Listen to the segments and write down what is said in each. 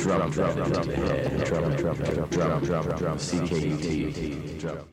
drum into the head, drum, CKUT, drum.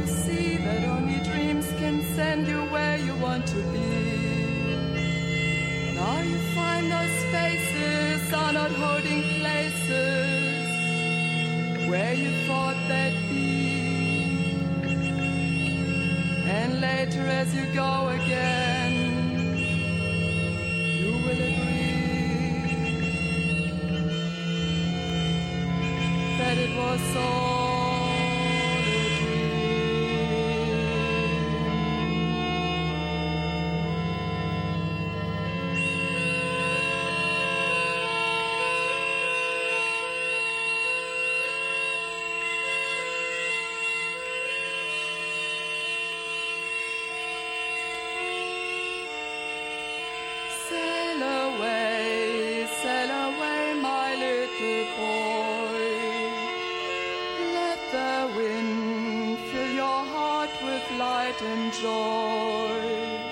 see that only dreams can send you where you want to be. Now you find those faces are not holding places where you thought they'd be. And later as you go again, you will agree that it was all a dream. Sail away, my little boy. Let the wind fill your heart with light and joy.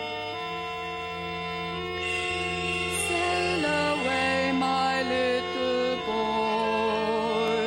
Sail away, my little boy.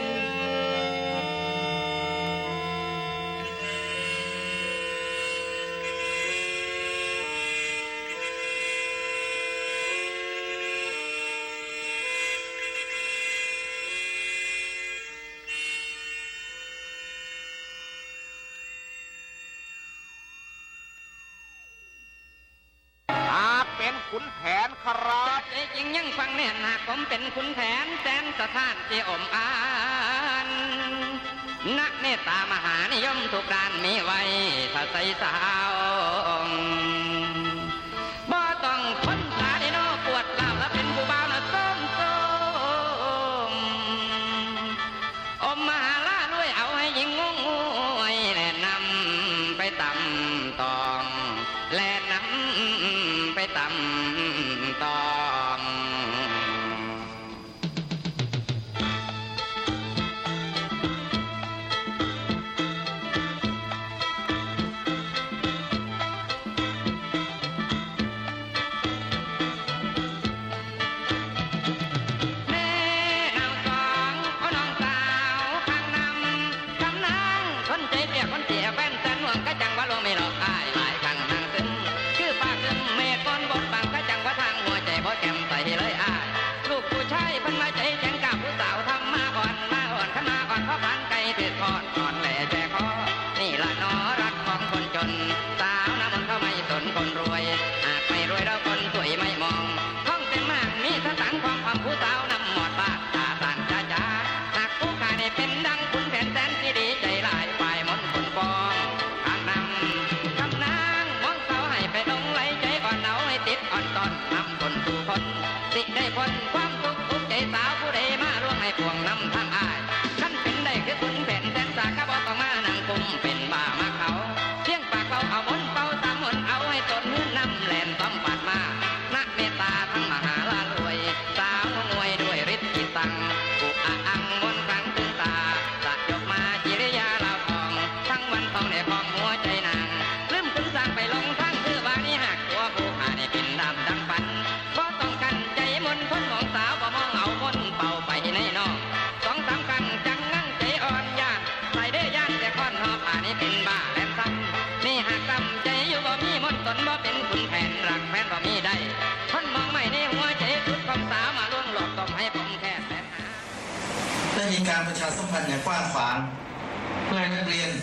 ขุนแผนครับจริงยังฟังแน่นหากผมเป็นขุนแผนแสนสถานที่อมอ่านนักเมตตามหานิยมทุกด้านมีไว้ถ้าใส่สาวบ่ต้องพ้นสาดิโนปวดเล่าแล้วเป็นผู้บ่าวนะส้มอมมหาล่าด้วยเอาให้ยิงงงงวยแล่นนำไปต่ำตองแล่นนำไปต่ำตองได้คนความทุกข์ใจสาวผู้ใดมาร่วงให้พวงนำทางอ้ายขั้นเป็นได้คือคุณแผ่นแสนสากะบอกต้องมานั่งคุมเป็นบ้ามาเขาเพียงปากเราเอามนเป่าตามมนเอาให้ตนเนื้อนำแหลนต้อมปัดมานักเมตตาทั้งมหาลารวยสาวงวยด้วยฤทธิ์กิตังกุอังมนครั้งถึงตาสะยกมาจิริยาลาวทองทั้งวันต้องได้คลองหัวใจนางลืมคุณสร้างไปลงทั้งคือว่านี่หักตัวผู้หาได้เป็นดำดังปันก็ต้องกันใจมนพ้นมองสาวบ่มองเอามนเป่าไปในนอกสองสามครั้งจังงั้งใจอ่อนยานใส่ได้ย่านแต่ค้อนหอบผ่านี่เป็นบ้าแหลมซ้ำนี่หักซ้ำใจอยู่บ่มีมนตนบ่เป็นขุนแผนรักแฟนบ่มีได้คนมองไม่ในหัวใจสุดของสาวมาล่วงหลอกต้องให้ผมแค่แสนหาได้มีการประชาสัมพันธ์อย่างกว้างขวางเพื่อให้นักเรียน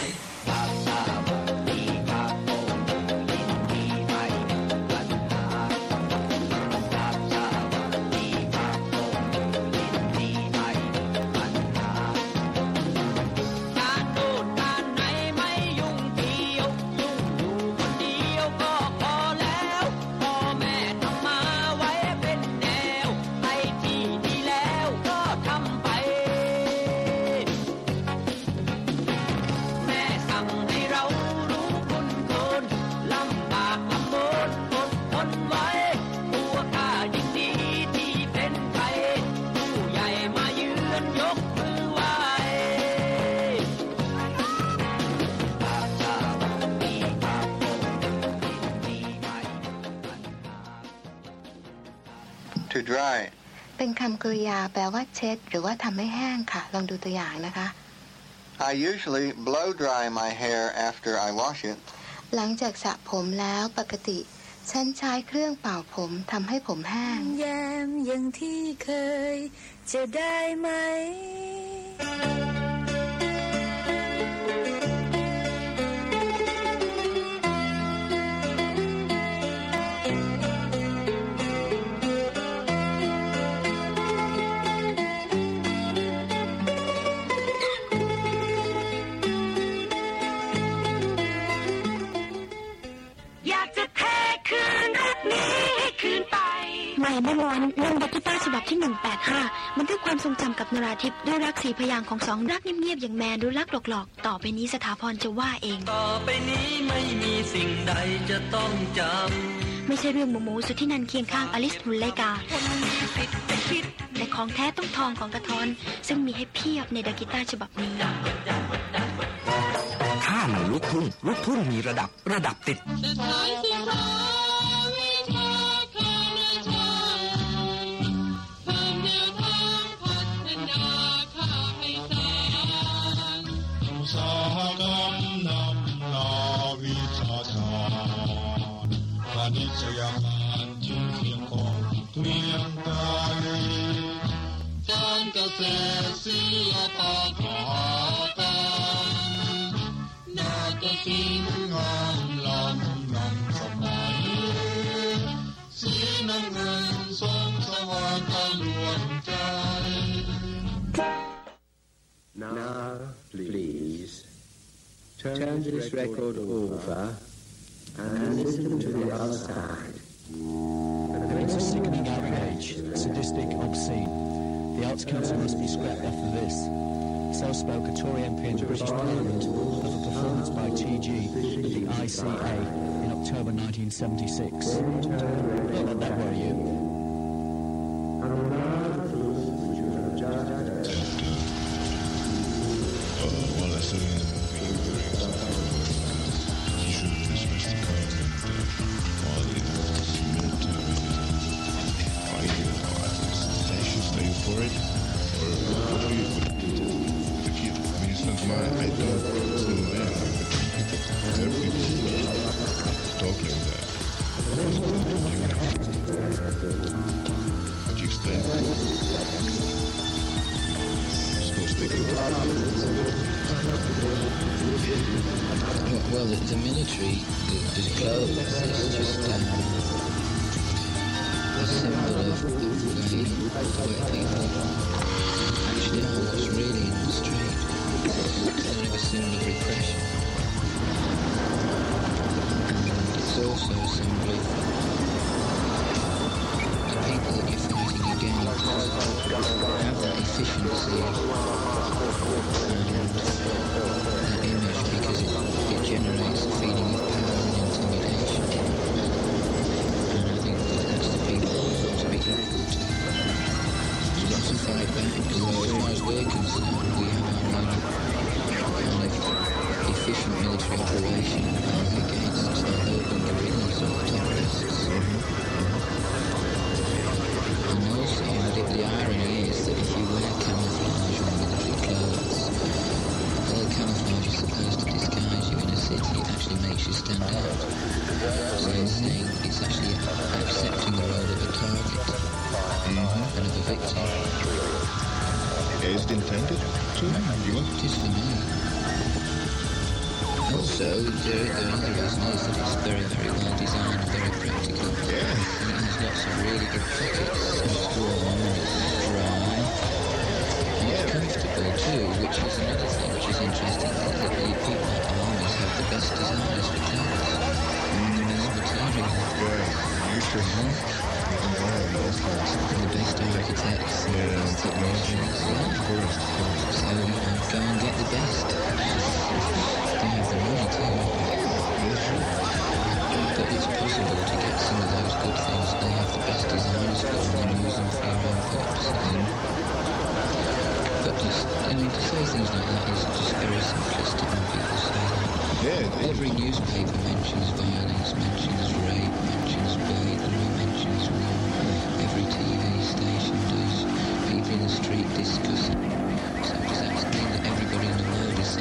To dry เป็นคำกริยาแปลว่าเช็ดหรือว่าทำให้แห้งค่ะลองดูตัวอย่างนะคะ I usually blow dry my hair after I wash it. หลังจากสระผมแล้วปกติฉันใช้เครื่องเป่าผมทำให้ผมแห้งแย้มอย่างที่เคยจะได้ไหมแม่มอนเรื่องดักกีตาร์ฉบับที่185บันทึกความทรงจำกับนราธิปด้วยรักสีพยางค์ของสองรักเงียบๆอย่างแมนหรือรักหลอกๆต่อไปนี้สถาพรจะว่าเองต่อไปนี้ไม่มีสิ่งใดจะต้องจำไม่ใช่เรื่องหมูสุดที่นันเคียงข้างอลิสหุ่นไลกาแต่ของแท้ต้องทองของกระท้อนซึ่งมีให้เพียบในดักกีตาร์ฉบับนี้ถ้าในลูกทุ่งมีระดับติดสหกรรมนำนาวิชาชาญพาณิชยการจึงเคียงของเกลียงไกรการเกษตรศิลปะกรรมนาฏศิลป์งามล้ำนำสมัยสีน้ำเงินทรงสว่างตะลวนใจ Now, please, turn this record over and listen to the other side. It's a sickening outrage, sadistic, obscene. The Arts Council must be scrapped after this. So spoke a Tory MP in the British Parliament of a performance by TG at the ICA in October 1976. Don't let that worry you. While I said he should have dismissed the card while he was military. I should stay for it, or what do you the kid? I mean, it's not mine. I don't. So there people talk like that. But you stay. Well, the military, the clothes, is just a symbol of the way people actually are, what's really in the street. It's kind of a symbol of repression. And it's also a symbol of the people that you're fighting against have that efficiency and that image because it generates a feeling of power and intimidation. And I think that's the people to be equal to. We've got to fight back, although as far as we're concerned, we have our own kind of efficient military operation against the urban guerrillas or terrorists. And also, the irony is that if you wear camouflage or military clothes, although camouflage is supposed to disguise you in a city, it actually makes you stand out. So it's saying it's actually accepting the role of a target and of a victim. Is it intended to? It is for me. Also, the other reason is that it's very, very well designed, very practical. Yeah. And it has lots of really good pockets. It's warm and it's dry. And it's comfortable too, which is another thing which is interesting, that the people at armies have the best designers for clothes. The best material. Right. Usually. And the best architects and technicians. Of course. So, go and get the best. They have the money too. But it's possible to get some of those good things that they have the best designers for and then use them for your own purposes. But just, to say things like that is just very simplistic when people say that. Yeah, every newspaper mentions violence, mentions rape, mentions burglary, mentions war. Every TV station does. People in the street discuss it. So does that mean that everybody in the world is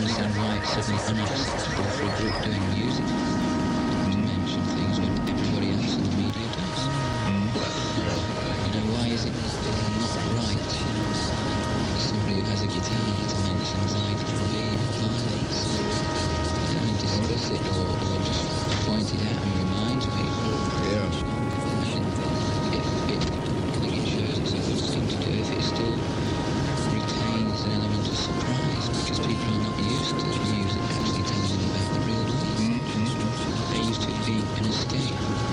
understand why it's suddenly unacceptable for a group doing music to mention things when everybody else in the media does. You know, why is it not right for somebody who has a guitar to mention anxiety-free violence? You don't discuss it or just point it out and remind people. Yeah. I think it shows it's a good thing to do if it still retains an element of surprise, because people are not used to music actually telling them about the real world. They're used to it being an escape.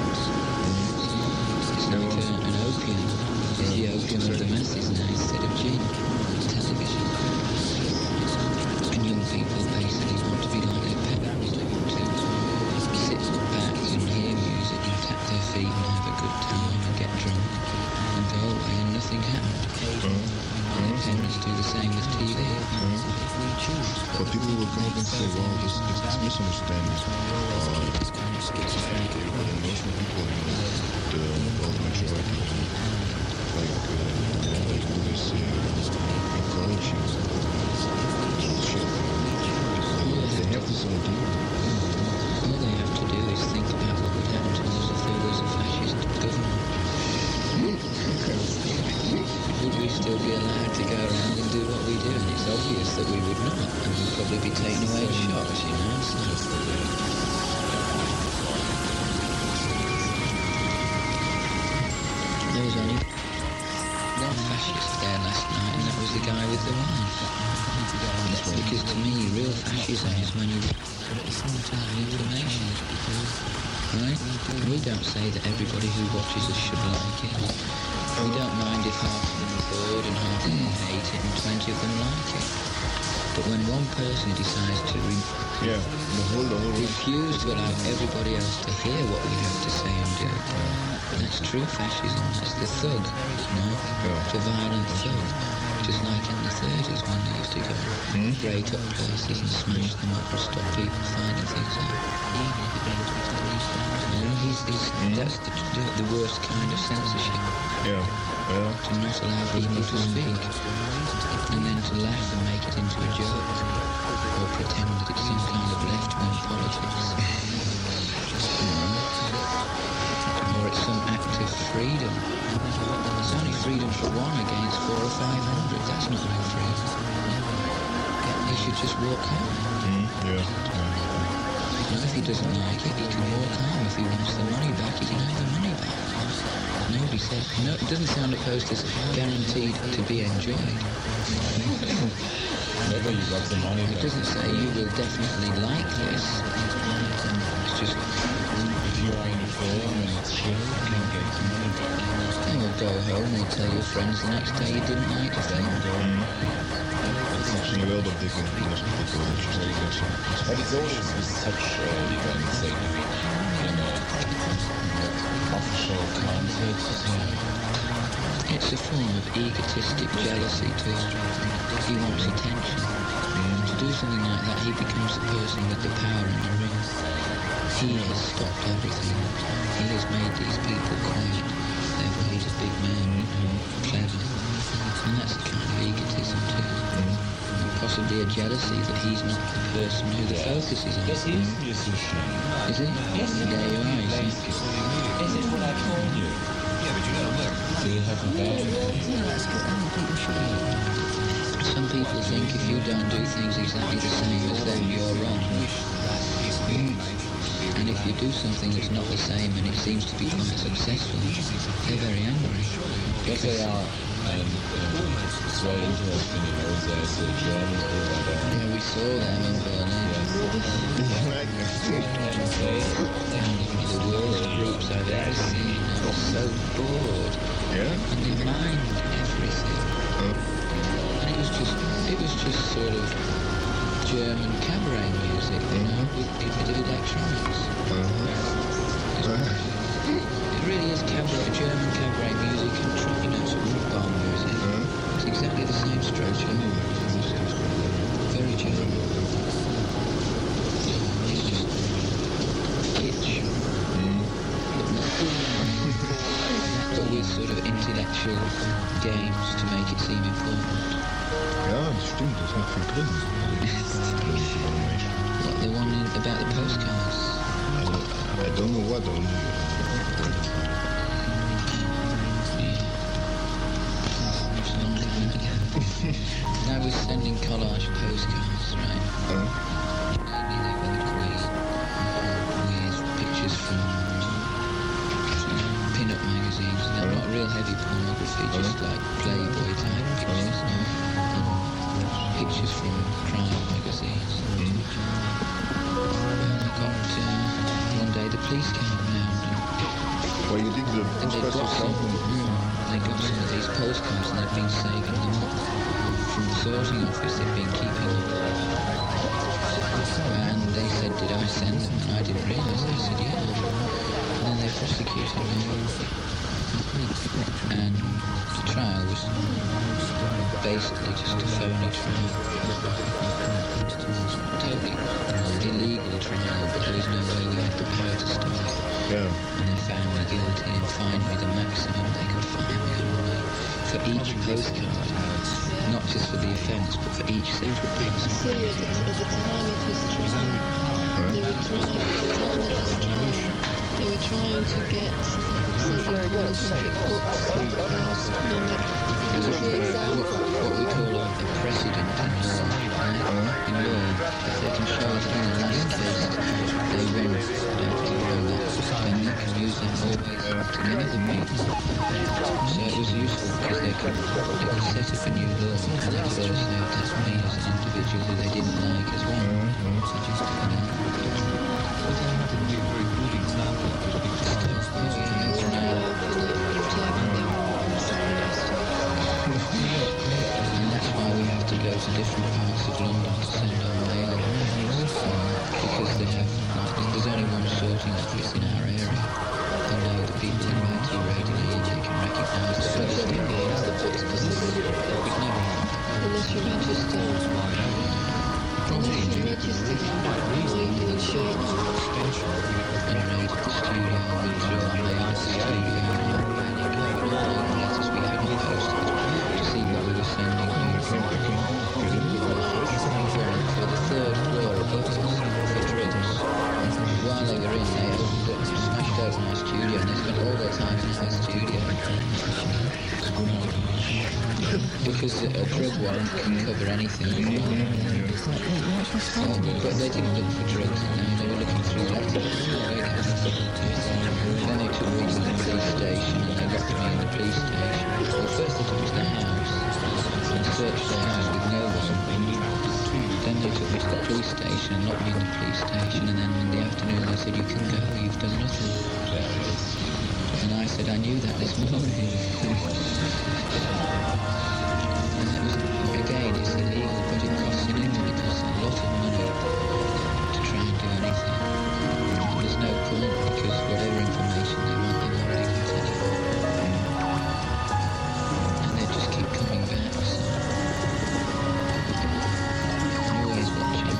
It's like an opium. It's the opium of the masses now instead of gin, television. And young people basically want to be like their parents. They want to sit back and hear music and tap their feet and have a good time and get drunk and go away and nothing happened. And their parents do the same with TV. But people will come up and say, well, it's misunderstanding. Schizophrenic. Most of the people, the majority, like, they do this encouraging bullshit. They have this idea. All they have to do is think about what would happen to us if there was a fascist government. Would we still be allowed to go around and do what we do? And it's obvious that we would not, and we'd probably be taken away in shocks, you know? There was only one fascist there last night, and that was the guy with the wife. Because to me, real fascism is when you tell information. Right? We don't say that everybody who watches us should like it. We don't mind if half of them are bored and half of them hate it and 20 of them like it. But when one person decides to refuse to allow everybody else to hear what we have to say and do, that's true fascism. That's the thug, you know? The violent thug. Just like in the 30s when they used to go break up places and smash them up and stop people finding things out. You know, that's the worst kind of censorship. Yeah. To not allow people to speak, and then to laugh and make it into a joke, or pretend that it's some kind of left-wing politics. Or it's some act of freedom. It's only freedom for one against 400 or 500. That's not real freedom. He should just walk home. Now, if he doesn't like it, he can walk home. If he wants the money back, he can have the money back. Nobody says, no, it doesn't sound like posters guaranteed to be enjoyed. Never you got the money back. It doesn't say you will definitely like this. It's just, if you are in a film and it's chill, you can get the money back. And you'll go home and tell your friends the next day you didn't like the film. Misschien wel dat ik een But it's always such events like official concerts. It's a form of egotistic jealousy too. He wants attention. To do something like that, he becomes the person with the power in the ring. He has stopped everything. He has made these people quiet. Therefore, he's a big man, clever. And that's a kind of egotism too. Possibly a jealousy that he's not the person who the focus is on. Yes, he is a musician. Is he? Yes, there you are. Is it what I told you? Yeah, but you gotta look. Do you have a band? Yeah, that's good. I don't think you should. Some people think if you don't do things exactly the same as them, you're wrong. And if you do something that's not the same and it seems to be quite successful, they're very angry. Yes, they are. And it's very interesting, you know, there's a German group I don't know. Yeah, we saw them in Berlin. And the worst groups I've ever seen. I was so bored. Yeah? And they mind everything. And it was just sort of German cabaret music, you know, with a bit of electronics. It really is German cabaret music and you know, sort of rock music. It's exactly the same structure. Very German. It's just kitsch. But with sort of intellectual games to make it seem important. Ja, das stimmt, da ist noch viel drin. What, the one about the postcards? I don't know what only. And I was sending collage postcards, right? Mainly they were great with pictures from pin-up magazines, and they're not real heavy pornography, just like Playboy type pictures. Pictures from crime magazines. And I got one day the police came round. Well, you did the they got some of these postcards and they've been saving them up from the sorting office. They've been keeping them. And they said, did I send them? And I didn't realise. I said, yeah. And then they prosecuted me. And the trial was basically just a phony trial. Totally illegal trial, but there was no way we had the power to stop it. Yeah. And they found me guilty and fined me the maximum they could fine me only for each postcard. Not just for the offence, but for each separate postcard. So at the time it was trial, they were trying to get something called what we call a precedent in law. If they can show us in the last case they win, then they can use them always together the means. So it was useful because they could set up a new law and they could also test me as an individual who they didn't like as well. So just, and that's why we have to go to different parts of London to send our mail, because they have, there's only one sorting office in our area. They know the people who write you regularly and they can recognise the first thing they use the postcards. We'd never have. Unless you register. Unless you register, you can insure it. And raid at the studio, and throw our mail at the studio, and letters we hadn't posted to see what we were sending you. For the third floor above us, for drinks. While they were in, they smashed open our studio, and they spent all their time in our studio. Because a drug warrant can cover anything. But they didn't look for drugs, they were looking through letters. Then they took me to the police station and they locked me in the police station. Well, first they took me to the house and searched the house with no one. Then they took me to the police station and locked me in the police station, and then in the afternoon they said, you can go, you've done nothing. And I said, I knew that this morning. And it was, again, it's illegal, but it costs an income, it costs a lot of money to try and do anything. And there's no point, because whatever information they want, they've already got it. And they just keep coming back, so I'm always watching.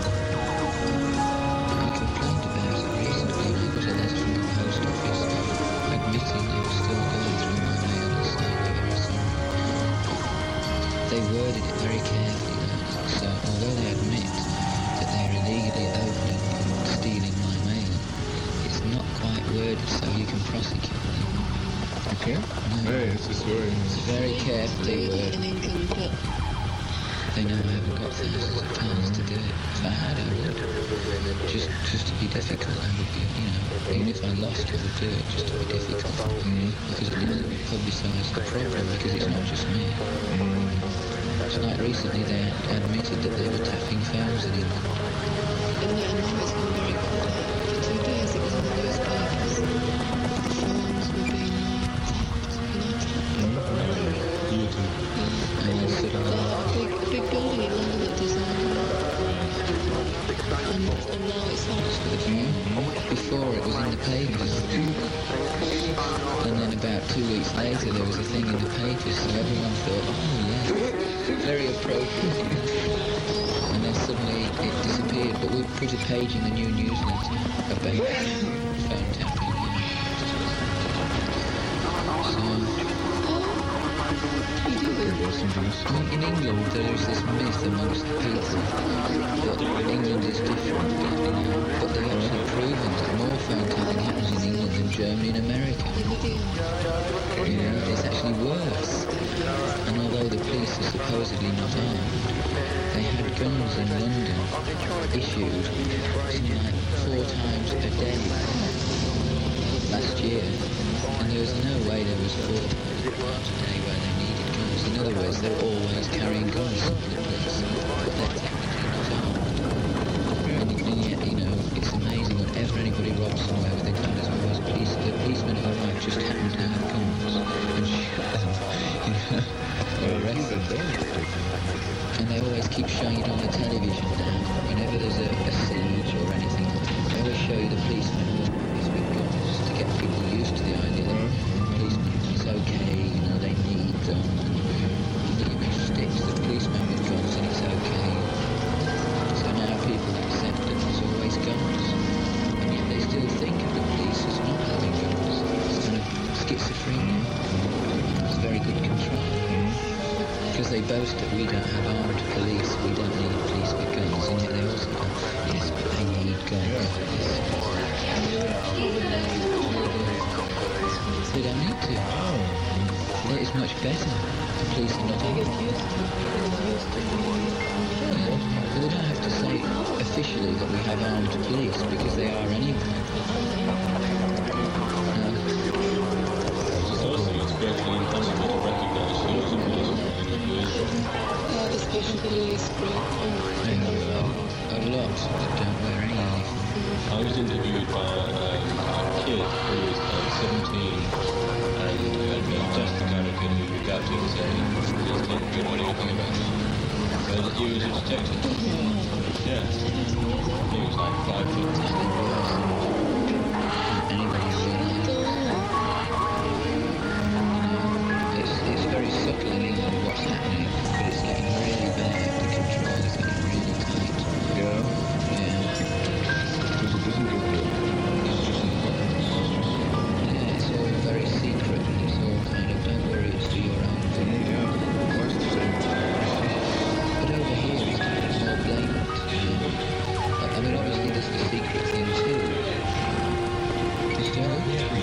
I complained about it recently when I got a letter from the post office admitting they were still going through my mail and saying they were sorry. They worded it very carefully though, so although they admit that they're illegally opening and stealing my mail, it's not quite worded so you can prosecute them. Okay. No. Yeah, it's very carefully worded. They know I haven't got thousands of pounds to do it. If I had, I would. Just to be difficult, I would be, even if I lost, I would do it just to be difficult. Because it wouldn't publicise the problem, because it's not just me. So like recently they admitted that they were tapping phones in England. And now it's been very quiet. For 2 days it was in the newspapers. The phones were being a big building in London that designed and now it's not. Before it was in the papers. And then about 2 weeks later there was a thing in the papers, so everyone thought, oh yeah, very appropriate. And then suddenly it disappeared, but we put a page in the new newsletter about phone tapping. So, In England, there is this myth amongst the people that England is different, but they've actually proven that more phone tapping happens in England than Germany and America. It's actually worse. And although the police are supposedly not armed, they had guns in London issued something like 4 times a day last year, and there was no way there was 4 times a day where they needed guns. In other words, they're always carrying guns, the police, but they're technically not armed. And yet, it's amazing whenever anybody robs somewhere with a gun, there's always the policemen who arrive just happen to have guns and shoot them, or arrest them. And they always keep showing it on the television now. Whenever there's a siege or anything, they always show you the policemen with guns to get people used to the idea that policemen, it's okay, they need them. Sticks the policemen with guns and it's okay. So now people accept that there's always guns. And yet they still think of the police as not having guns. It's kind of schizophrenia. It's very good control. Because they boast that we don't have armed police, we don't need police with guns, and yet they also go, yes, but they need guns. They don't need to. That is much better. The police are not armed. But they don't have to say officially that we have armed police, because they are anyway. It's also virtually impossible to recognise who is a policeman. Especially a lot that don't wear any uniform. I was interviewed by a kid who was 17 and who had been just the kind of kid who would go to and say, "Please don't know anything about me." But he was a detective. Yeah. He was like 5 foot. It's very subtle in England what's happening, but it's getting really bad. The control is getting really tight. Yeah. Because it doesn't get good. Yeah, it's all very secret, and it's all kind of, don't worry, it's do your own thing. Yeah. That's the same. But over here it's kind of more blatant. I mean, obviously there's the secret thing too. Is there? Yeah.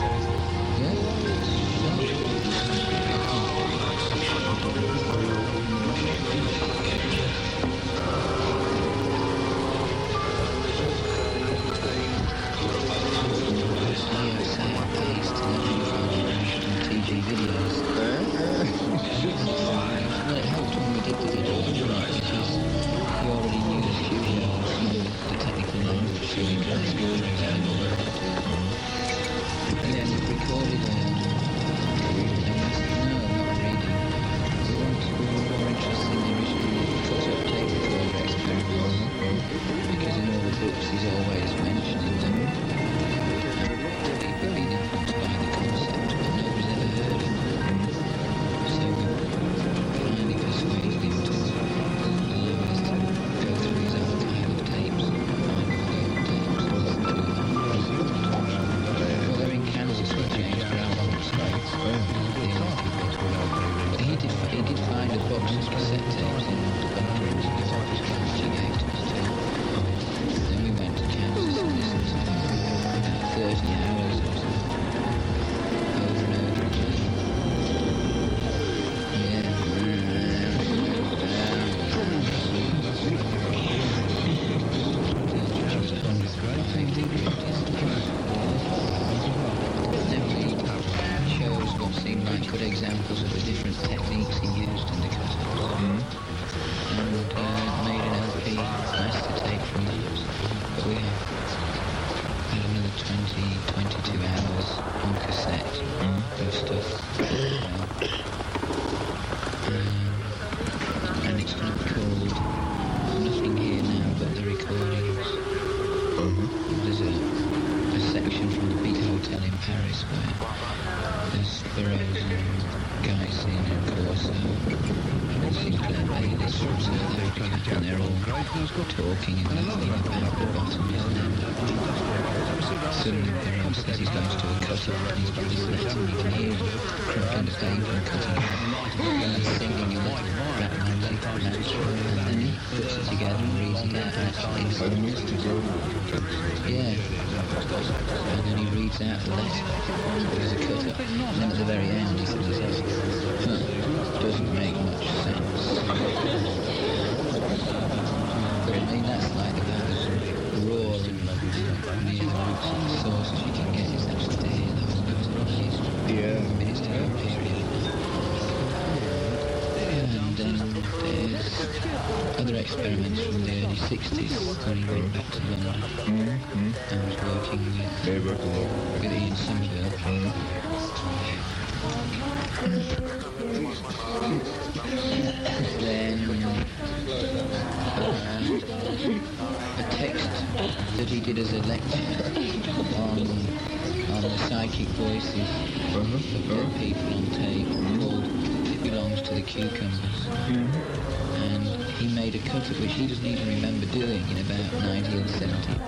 TV videos. Well, it helped when we did the video, because you already knew the studio, the technical language, so you could ask and then we recorded we were more interested in the original cut-up tape recorder experiment, because in all the books he's always mentioning them. People being influenced by the concept, but nobody's ever heard of them. So we finally persuaded him to allow us to go through his archive of tapes and find all the old tapes. Well, they're in Kansas with James Brown. He did find a box of cassette tapes in the bunker, which he gave to us too. Then we went to Kansas and listened to about 30 hours or so, over and over again. Then we chose what seemed like good examples of the different techniques he used in the cut-up, and made an LP master tape from those. But we had another 22 hours on cassette of stuff. And it's kind of called Nothing Here Now But the Recordings. There's a section from the Big Hotel in Paris where there's Burroughs and Guyson and Corso and Sinclair Baylis from South Africa, and they're all talking and laughing about the bottom, and then suddenly Burroughs says he's going to do a cut-up and he's got this letter, and you can hear him crimping the paper and cutting it, and he's singing reads it out. Yeah. And then he reads out the letter. There's a cut up. And then at the very end he says, doesn't make much sense. But I mean, that's like about as raw and near the roots of the sources you can get is actually to hear the whole cut up. Yeah. Minutes to go period. And then there's other experiments from the early 60s when he went back to London and was working with Ian Somerville. Then a text that he did as a lecture on the psychic voices of dead people on tape called It Belongs to the Cucumbers. And he made a cut of which he doesn't even remember doing in about 1970.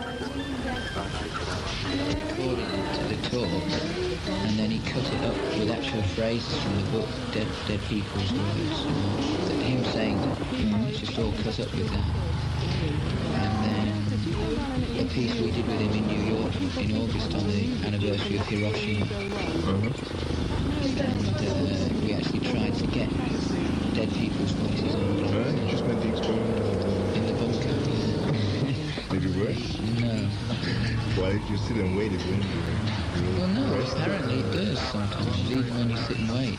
Recorded it to the talk, and then he cut it up with actual phrases from the book, Dead People's Words. Him saying that, it's just all cut up with that. And then a piece we did with him in New York in August on the anniversary of Hiroshima. And we actually tried to get dead people's voices on. You just made the experiment in the bunker. Did it work? No. Why did you sit and wait if you Well, no, apparently it does sometimes, even when you sit and wait.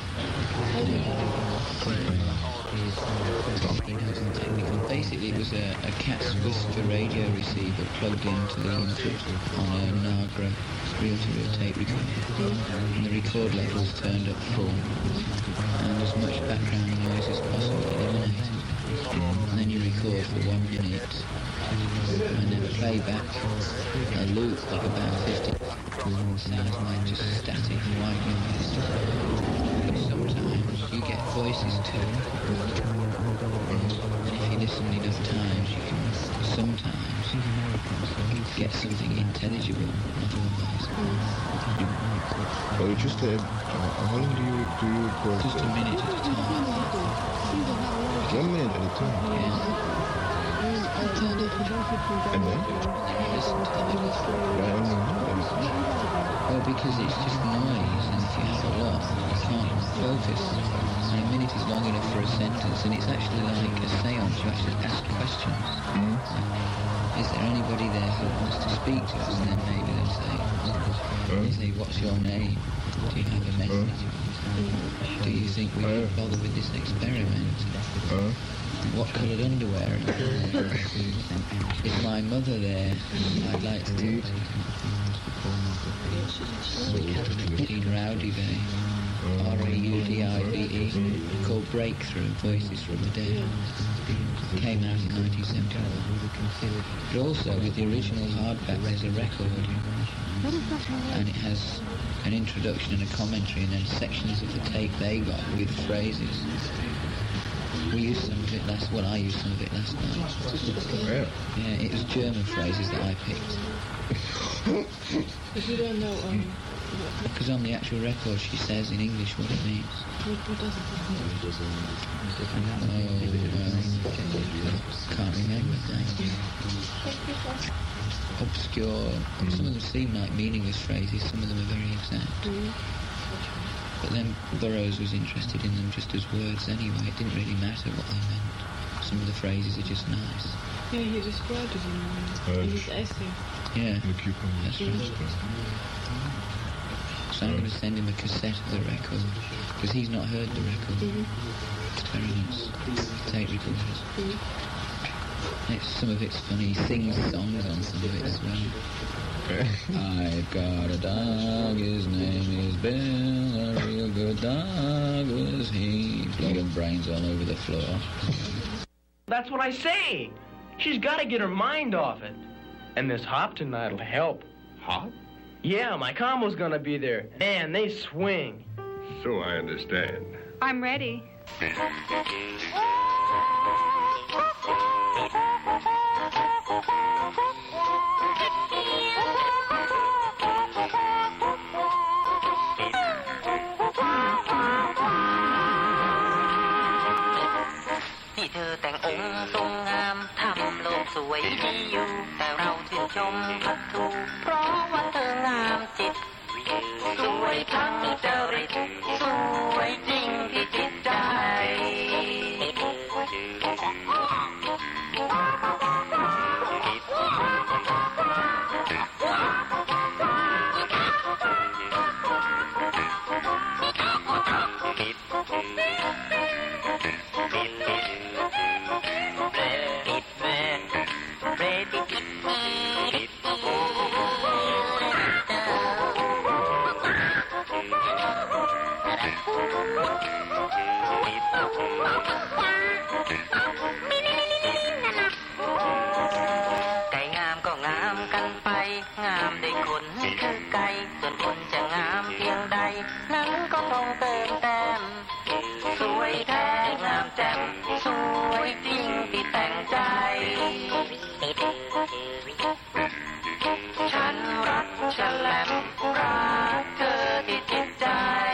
Basically, it was a cat's whisper radio receiver plugged into the input on a Nagra reel-to-reel tape recorder, and the record levels turned up full, and as much background noise as possible eliminated. And then you record for 1 minute, and then play back a loop of about 50. Sounds like just static white noise. But sometimes you get voices too. And if you listen enough times, you can sometimes get something intelligible. Well, just how long do you record? Just a minute at a time. 1 minute at a time? Yeah. And then? Listen to them. Well, because it's just noise, and if you have a lot, you can't focus. And a minute is long enough for a sentence, and it's actually like a seance. You actually ask questions. Is there anybody there who wants to speak to us? And then maybe they'll say, what's your name? Do you have a message? Do you think we should bother with this experiment? What coloured underwear? Is my mother there? I'd like to do Dean Rowdy Bay, R-A-U-D-I-B-E, called Breakthrough, Voices from the Dead. Came out in 1971. But also, with the original hardback, there's a record, and it has an introduction and a commentary, and then sections of the tape they got with phrases. We used some of it I used some of it last night. Yeah, it was German phrases that I picked. If you don't know, because on the actual record she says in English what it means. What does it mean? Can't remember things. Obscure. Some of them seem like meaningless phrases, some of them are very exact. But then Burroughs was interested in them just as words anyway. It didn't really matter what they meant. Some of the phrases are just nice. Yeah, he described it in his essay. Yeah, that's right. So I'm going to send him a cassette of the record, because he's not heard the record. Experiments, tape recorders. Some of it's funny. He sings songs on some of it as well. I've got a dog, his name is Bill, a real good dog was he. Blowing brains all over the floor. That's what I say. She's got to get her mind off it. And this hop tonight'll help. Hop? Yeah, my combo's gonna be there. Man, they swing. So I understand. I'm ready. Hãy subscribe cho kênh Ghiền Mì Gõ để không bỏ lỡ สวยดีอยู่แต่เราชื่นชมพัทรูเพราะว่าเธองามจิตสวยทั้งจริตสวยจริงที่จิตใจไก่งามก็งามกันไปงามได้คนคือไก่ส่วนคนจะงามเพียงใดนั้นก็ต้องเติมแต้มสวยแท้งามแจ่มสวยจริงที่แต่งใจฉันรักฉันแหลมรักเธอที่จิตใจ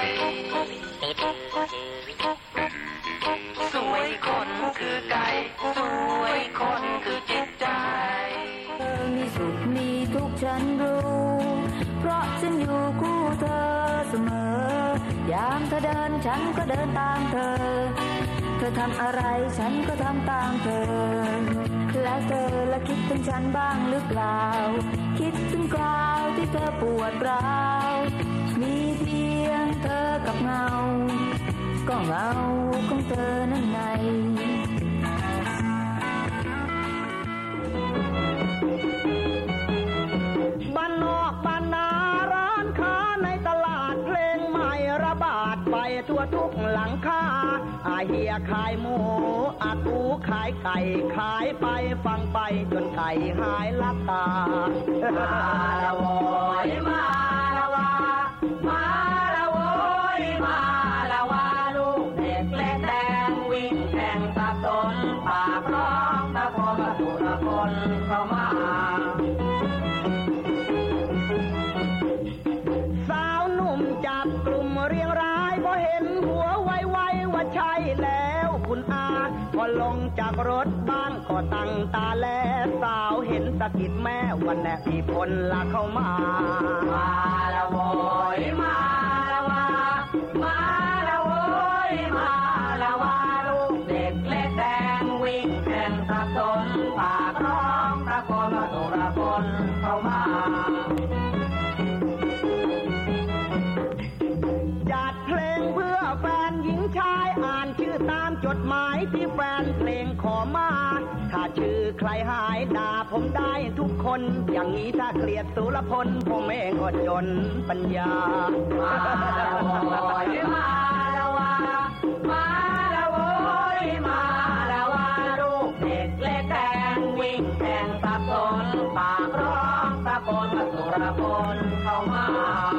สวยคนคือไก่สวยคนคือจิตใจมีสุขมีทุกข์ฉันรู้เพราะฉันอยู่คู่เธอเสมอยามเธอเดินฉันก็เดินตามเธอเธอทำอะไรฉันก็ทำตามเธอแล้วเธอละคิดถึงฉันบ้างหรือเปล่าคิดถึงคราวที่เธอปวดร้าวมีเพียงเธอกับเงาก็เงาของเธอนั่นไงบ้านนอกบ้านนาร้านค้าในตลาดเพลงใหม่ระบาดไปทั่วทุกหลังคาอาเฮียขายหมูอาตูขายไก่ขายไปฟังไปจนไก่หายลับตามาละโวยมาละวามาละโวยมาละวาลูกเด็กเล็กแดงวิ่งแข่งตะตนปากร้องตะโกนสุรพลเข้ามาสาวหนุ่มจับกลุ่มเรียงรายพอเห็นหัวไวว่าใช่แล้วคุณอาพอลงจากรถบ้านก็ตั้งตาแลสาวเห็นสะกิดแม่วันแน่พี่พลละเข้ามามาละโวยมาละวามาละโวยมาละวาลูกเด็กเล็กแดงวิ่งแข่งตะตนปากร้องตะโกนสุรพลเข้ามาจัดเพลงเพื่อแฟนหญิงชายอ่านชื่อตามจดหมายที่แฟนเพลงขอมาถ้าชื่อใครหายด่าผมได้ทุกคนอย่างนี้ถ้าเกลียดสุรพลผมเองก็จนปัญญามาละโวยมาละวามาละโวยมาละวาลูกเด็กเล็กแดงวิ่งแข่งตะตนปากร้องตะโกนว่าสุรพลเข้ามา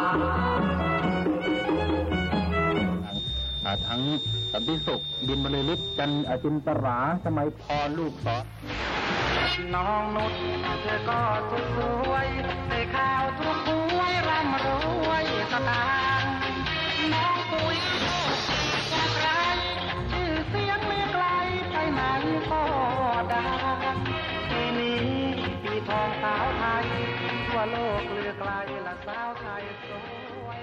ทั้งสันติสุขบินบรรลือฤทธิ์จันจินตราสมัยพรลูกศรน้องนุชเธอก็สวยได้ข่าวทุกหวยร่ำรวยสตางค์น้องปุยจากใครชื่อเสียงไม่ไกลไปไหนก็ดังทีนี้ปีทองสาวไทยทั่วโลกเลือไกลละสาวไทยสวย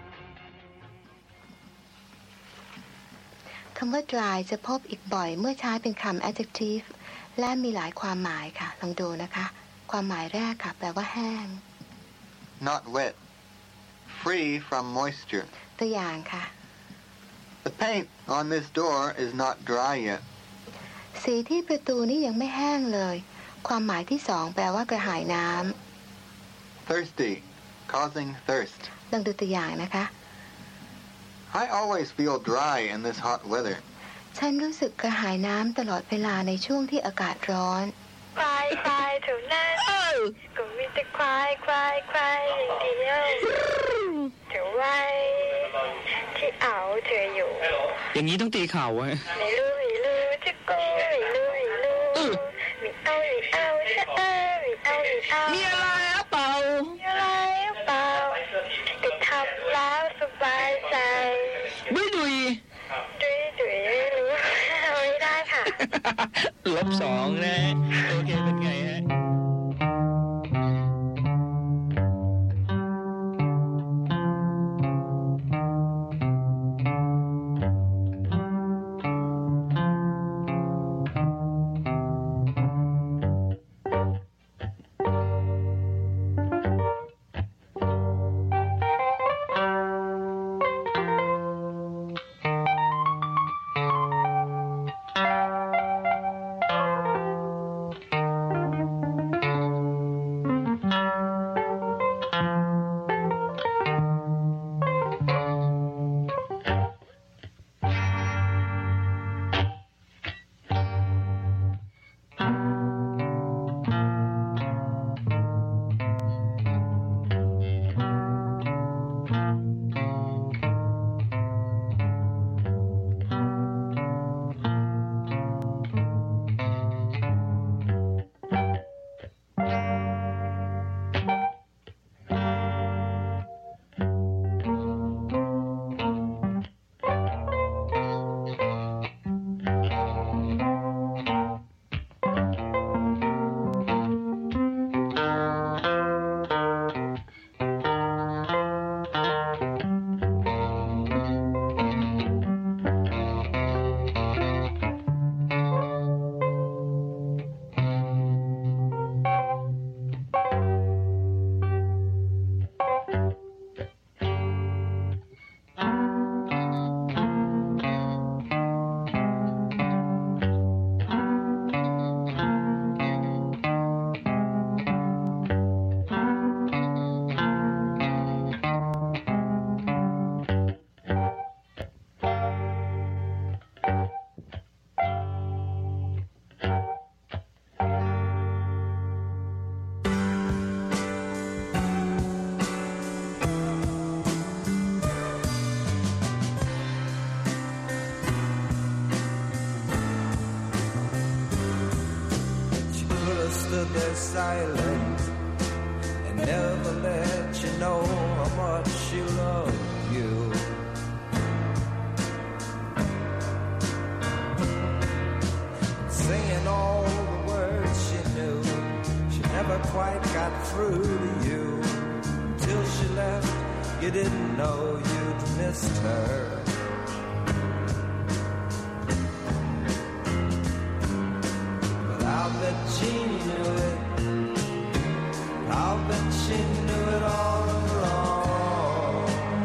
คำว่า dry จะพบอีกบ่อยเมื่อใช้เป็นคำ adjective และมีหลายความหมายค่ะลองดูนะคะความหมายแรกค่ะแปลว่าแห้ง not wet free from moisture ตัวอย่างค่ะ The paint on this door is not dry yet สีที่ประตูนี้ยังไม่แห้งเลยความหมายที่สองแปลว่ากระหายน้ำ thirsty causing thirst ลองดูตัวอย่างนะคะ I always feel dry in this hot weather ฉันรู้สึกกระหายน้ำตลอดเวลาในช่วงที่อากาศร้อนควายเท่านั้นก็มีแต่ควายอย่างเดียวเธอไว้ที่เอาเธออยู่อย่างนี้ต้องตีเข่าไว้ไม่รู้จะโกไม่รู้มีเอามีอะไรเปล่าแต่ทำแล้วสบายใจดุยไม่รู้ไม่ได้ค่ะ -2 นะโอเคเป็นไง silent and never let you know how much she loved you. Saying all the words she knew, she never quite got through to you. Till she left, you didn't know you'd missed her. But I'll bet Jeannie knew it. I'll bet she knew it all along.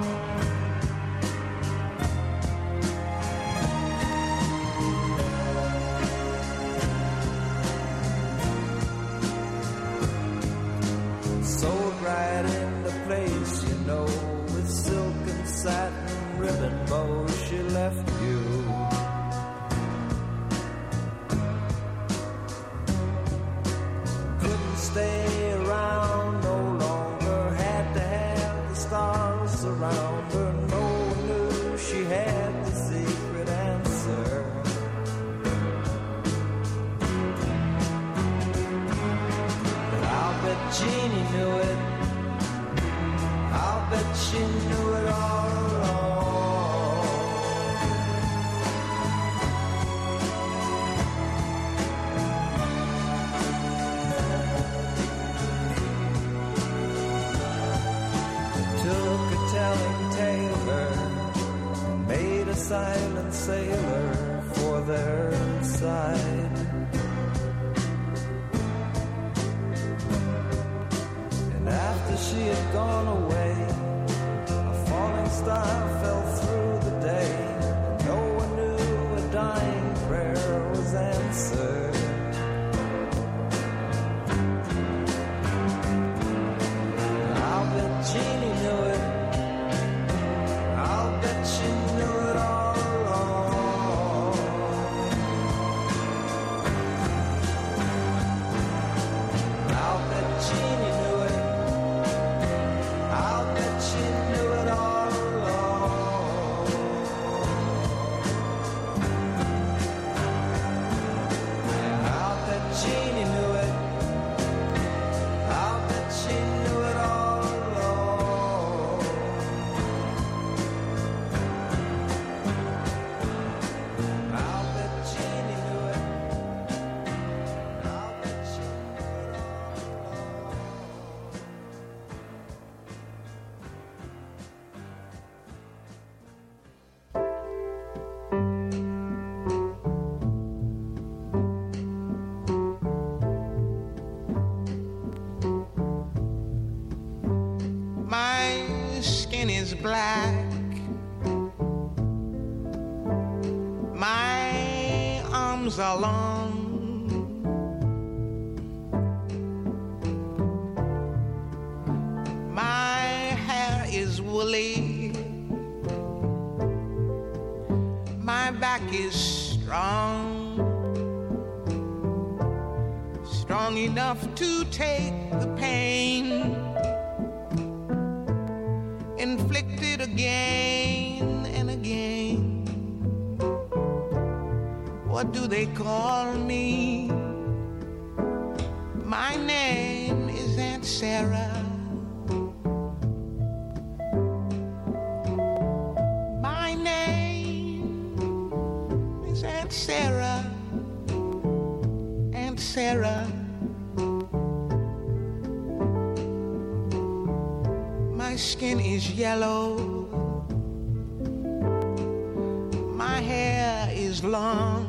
Sold right into place, you know, with silk and satin ribbon bows she left you. Couldn't stay around no longer, had to have the stars around her. No one knew she had the secret answer. But I'll bet Jeannie knew it. I'll bet she knew it all along. Took a telling tailor and made a silent sailor for their side. And after she had gone away, a falling star fell through the day. No one knew a dying prayer was answered. I'll bet Jeannie knew it. I'll bet she knew it all along. I'll bet Jeannie knew it. I'll bet she knew it all along. I'll bet Jeannie knew it. I'll bet she knew it all along. I'll bet Jeannie knew it. I'll bet she knew it all My skin is black. My arms are long. My hair is woolly. My back is strong. Strong enough to take the pain inflicted again and again. What do they call me? My name is Aunt Sarah. My name is Aunt Sarah. Aunt Sarah. My skin is yellow. My hair is long.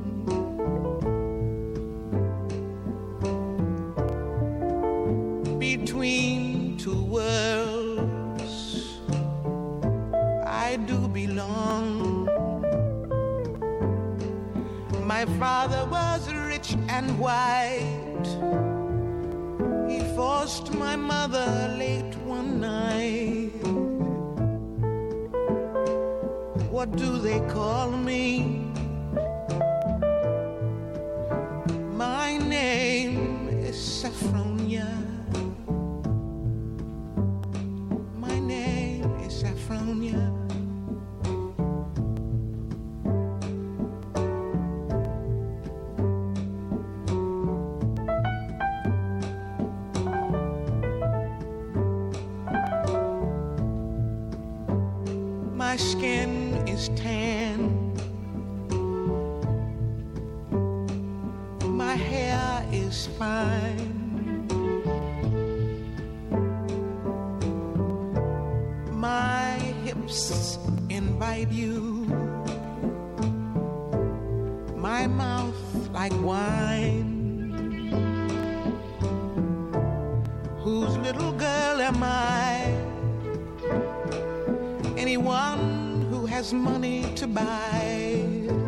Between two worlds, I do belong. My father was rich and white. He forced my mother late one night. What do they call me? My name is Saffronia. My name is Saffronia. spine. My hips invite you, my mouth like wine. Whose little girl am I? Anyone who has money to buy.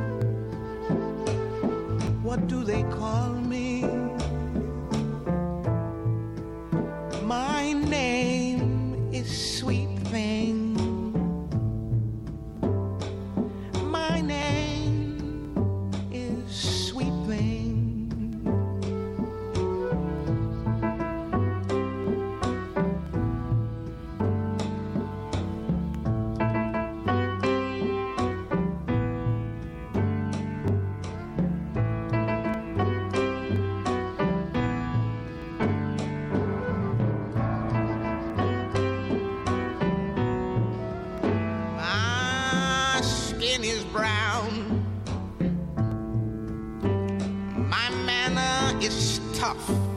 What do they call me? My name is Sweet Thing. My name is Sweet Thing. Is brown. My manner is tough.